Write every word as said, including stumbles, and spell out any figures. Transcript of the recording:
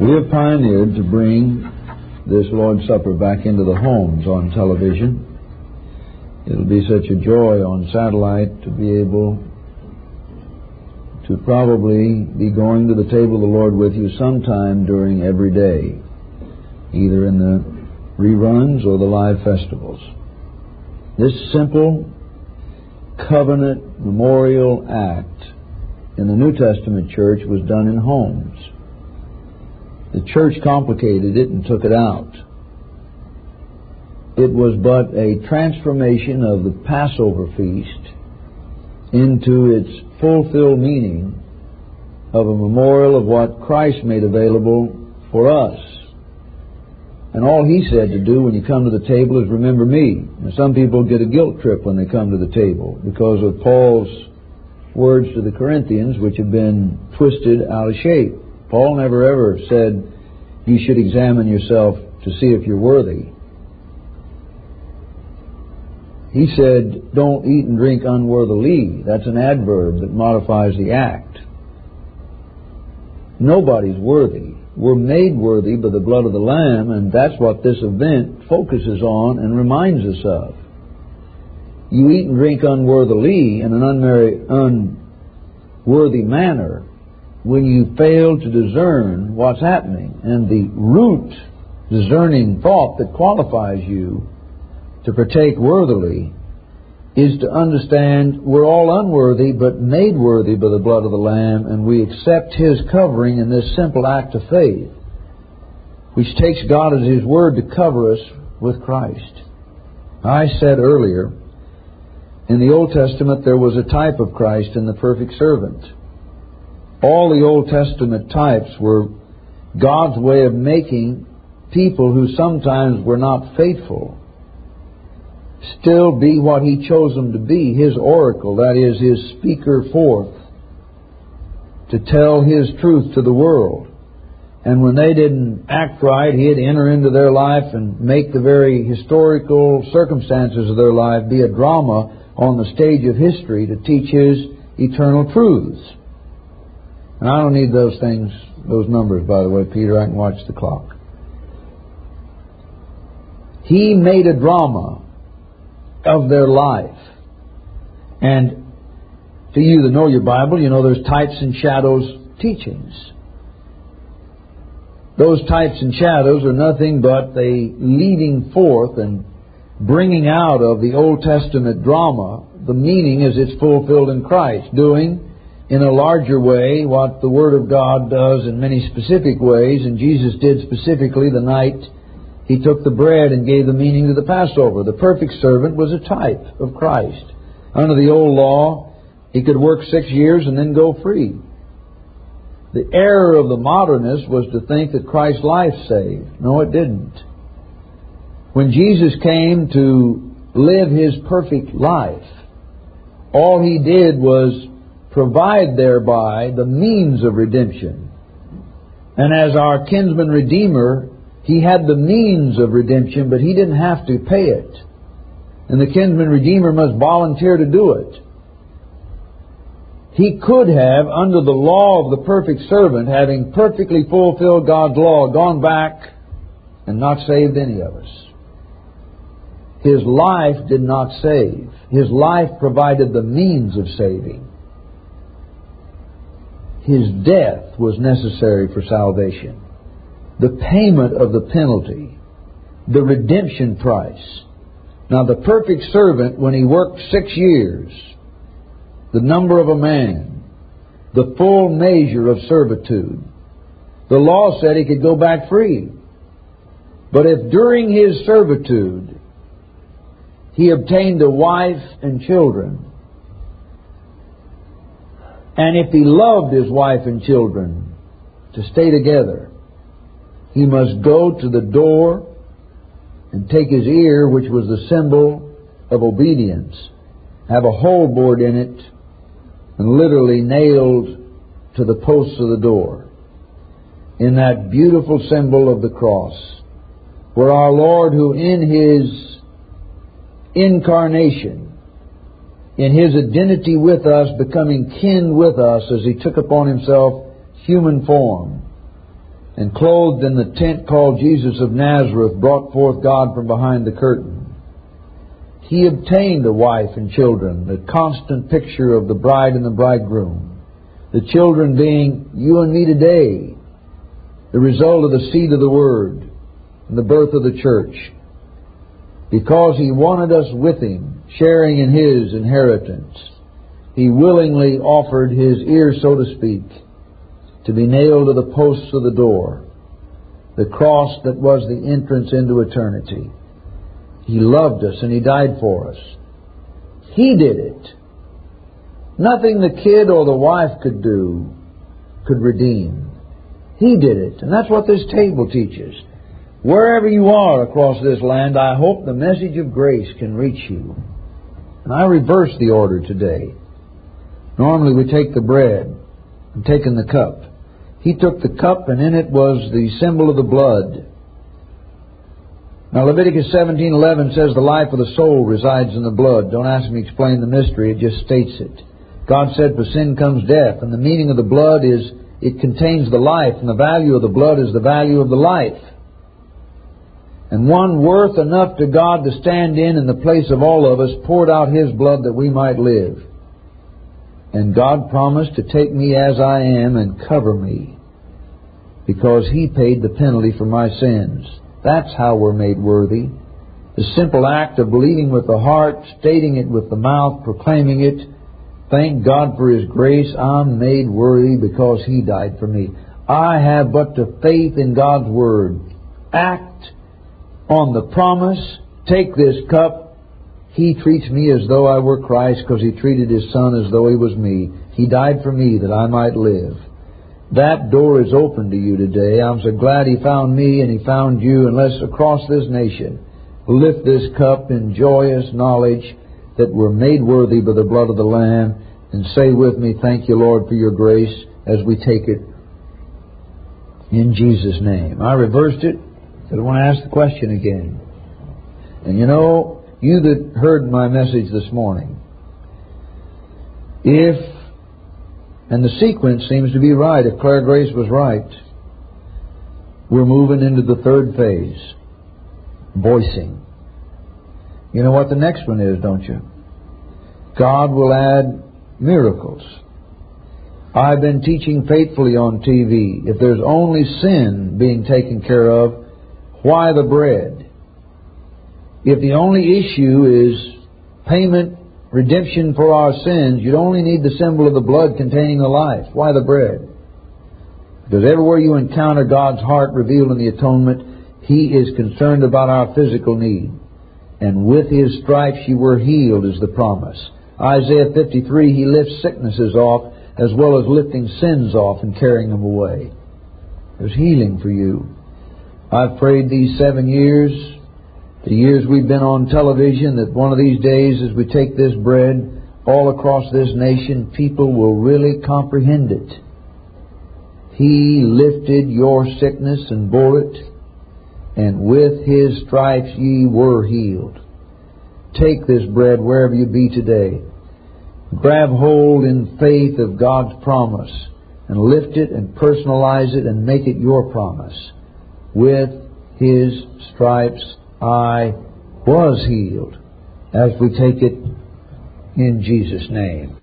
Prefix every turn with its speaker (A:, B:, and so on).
A: We have pioneered to bring this Lord's Supper back into the homes on television. It'll be such a joy on satellite to be able to probably be going to the table of the Lord with you sometime during every day, either in the reruns or the live festivals. This simple covenant memorial act in the New Testament church was done in homes. The church complicated it and took it out. It was but a transformation of the Passover feast into its fulfilled meaning of a memorial of what Christ made available for us. And all He said to do when you come to the table is remember me. And some people get a guilt trip when they come to the table because of Paul's words to the Corinthians, which have been twisted out of shape. Paul never ever said you should examine yourself to see if you're worthy. He said, don't eat and drink unworthily. That's an adverb that modifies the act. Nobody's worthy. We're made worthy by the blood of the Lamb, and that's what this event focuses on and reminds us of. You eat and drink unworthily in an unmarried, unworthy manner when you fail to discern what's happening. And the root discerning thought that qualifies you to partake worthily is to understand we're all unworthy but made worthy by the blood of the Lamb, and we accept His covering in this simple act of faith, which takes God as His Word to cover us with Christ. I said earlier, in the Old Testament there was a type of Christ in the perfect servant. All the Old Testament types were God's way of making people who sometimes were not faithful still be what He chose them to be, His oracle, that is, His speaker forth to tell His truth to the world. And when they didn't act right, He'd enter into their life and make the very historical circumstances of their life be a drama on the stage of history to teach His eternal truths. And I don't need those things, those numbers, by the way, Peter. I can watch the clock. He made a drama of their life. And to you that know your Bible, you know there's types and shadows teachings. Those types and shadows are nothing but the leading forth and bringing out of the Old Testament drama the meaning as it's fulfilled in Christ, doing in a larger way what the Word of God does in many specific ways, and Jesus did specifically the night He took the bread and gave the meaning to the Passover. The perfect servant was a type of Christ. Under the old law, he could work six years and then go free. The error of the modernist was to think that Christ's life saved. No, it didn't. When Jesus came to live His perfect life, all He did was provide thereby the means of redemption. And as our kinsman redeemer, He had the means of redemption, but He didn't have to pay it. And the kinsman redeemer must volunteer to do it. He could have, under the law of the perfect servant, having perfectly fulfilled God's law, gone back and not saved any of us. His life did not save. His life provided the means of saving. His death was necessary for salvation. The payment of the penalty, the redemption price. Now the perfect servant, when he worked six years, the number of a man, the full measure of servitude, the law said he could go back free. But if during his servitude he obtained a wife and children, and if he loved his wife and children to stay together, he must go to the door and take his ear, which was the symbol of obedience, have a hole bored in it, and literally nailed to the posts of the door, in that beautiful symbol of the cross, where our Lord, who in His incarnation, in His identity with us, becoming kin with us as He took upon Himself human form, and clothed in the tent called Jesus of Nazareth, brought forth God from behind the curtain. He obtained a wife and children, the constant picture of the bride and the bridegroom. The children being you and me today, the result of the seed of the Word and the birth of the church. Because He wanted us with Him, sharing in His inheritance, He willingly offered His ear, so to speak, to be nailed to the posts of the door, the cross that was the entrance into eternity. He loved us and He died for us. He did it. Nothing the kid or the wife could do could redeem. He did it. And that's what this table teaches. Wherever you are across this land, I hope the message of grace can reach you. And I reverse the order today. Normally we take the bread and take in the cup. He took the cup, and in it was the symbol of the blood. Now Leviticus seventeen eleven says the life of the soul resides in the blood. Don't ask me to explain the mystery, it just states it. God said, for sin comes death, and the meaning of the blood is it contains the life, and the value of the blood is the value of the life. And one worth enough to God to stand in in the place of all of us poured out His blood that we might live. And God promised to take me as I am and cover me, because He paid the penalty for my sins. That's how we're made worthy. The simple act of believing with the heart, stating it with the mouth, proclaiming it. Thank God for His grace. I'm made worthy because He died for me. I have but the faith in God's Word. Act on the promise. Take this cup. He treats me as though I were Christ, because He treated His Son as though He was me. He died for me that I might live. That door is open to you today. I'm so glad He found me and He found you. And let's, across this nation, lift this cup in joyous knowledge that we're made worthy by the blood of the Lamb. And say with me, thank you, Lord, for your grace, as we take it in Jesus' name. I reversed it, but I want to ask the question again. And you know, you that heard my message this morning, if, and the sequence seems to be right, if Claire Grace was right, we're moving into the third phase, voicing. You know what the next one is, don't you? God will add miracles. I've been teaching faithfully on T V. If there's only sin being taken care of, why the bread? If the only issue is payment, redemption for our sins, you'd only need the symbol of the blood containing the life. Why the bread? Because everywhere you encounter God's heart revealed in the atonement, He is concerned about our physical need. And with His stripes you were healed is the promise. Isaiah fifty-three, He lifts sicknesses off as well as lifting sins off and carrying them away. There's healing for you. I've prayed these seven years, the years we've been on television, that one of these days as we take this bread all across this nation, people will really comprehend it. He lifted your sickness and bore it, and with His stripes ye were healed. Take this bread wherever you be today. Grab hold in faith of God's promise and lift it and personalize it and make it your promise. With His stripes I was healed, as we take it in Jesus' name.